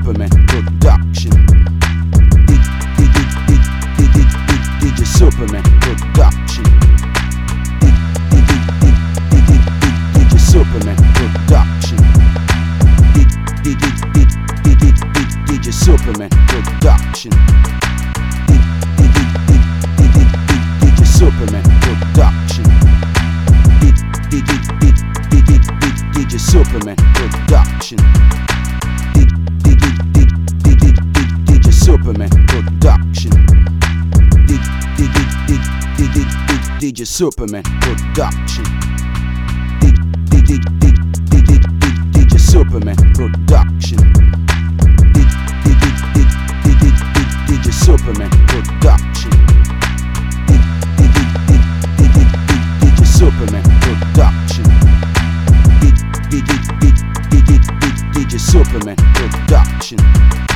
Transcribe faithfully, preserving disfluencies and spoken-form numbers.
Superman Production. D J Superman Production. D J Superman Production. D J Superman Production. D J Superman Production. D J Superman Production. D J Superman Production. D J Superman Production. D J Superman Production. D J Superman Production. D J Superman Production. D J Superman Production.